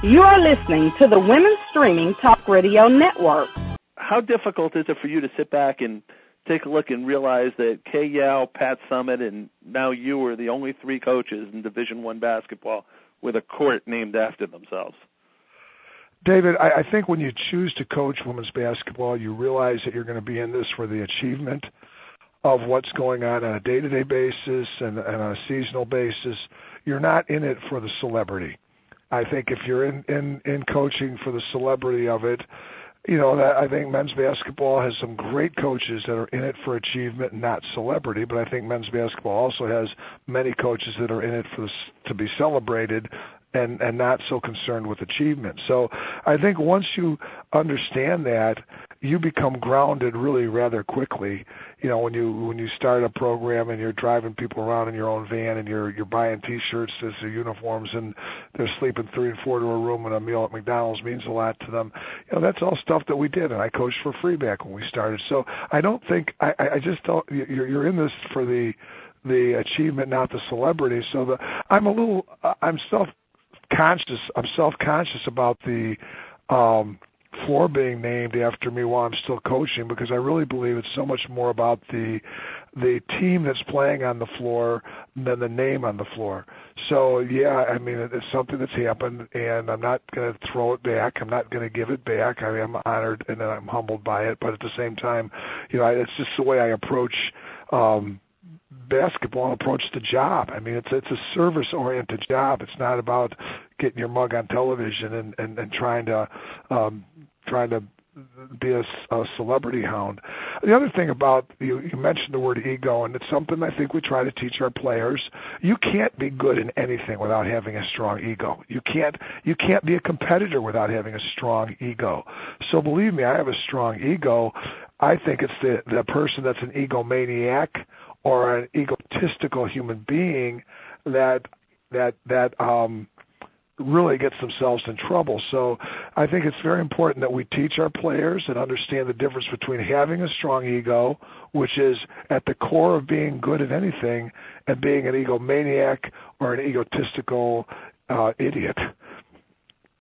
You are listening to the Women's Streaming Talk Radio Network. How difficult is it for you to sit back and take a look and realize that Kay Yow, Pat Summitt, and now you are the only three coaches in Division I basketball with a court named after themselves? David, I think when you choose to coach women's basketball, you realize that you're going to be in this for the achievement of what's going on a day-to-day basis and on a seasonal basis. You're not in it for the celebrity. I think if you're in coaching for the celebrity of it, I think men's basketball has some great coaches that are in it for achievement and not celebrity, but I think men's basketball also has many coaches that are in it to be celebrated and not so concerned with achievement. So I think once you understand that, you become grounded really rather quickly. When you start a program and you're driving people around in your own van and you're buying T-shirts as their uniforms and they're sleeping 3 and 4 to a room and a meal at McDonald's means a lot to them. That's all stuff that we did, and I coached for free back when we started. So I don't think I just don't. You're in this for the achievement, not the celebrity. So I'm self-conscious about the floor being named after me while I'm still coaching, because I really believe it's so much more about the team that's playing on the floor than the name on the floor. So, it's something that's happened, and I'm not going to throw it back. I'm not going to give it back. I'm honored and I'm humbled by it, but at the same time, it's just the way I approach basketball and approach the job. It's a service-oriented job. It's not about getting your mug on television and trying to be a celebrity hound. The other thing about you mentioned the word ego, and it's something I think we try to teach our players. You can't be good in anything without having a strong ego. You can't be a competitor without having a strong ego. So believe me, I have a strong ego. I think it's the person that's an egomaniac or an egotistical human being that really gets themselves in trouble. So I think it's very important that we teach our players and understand the difference between having a strong ego, which is at the core of being good at anything, and being an egomaniac or an egotistical idiot.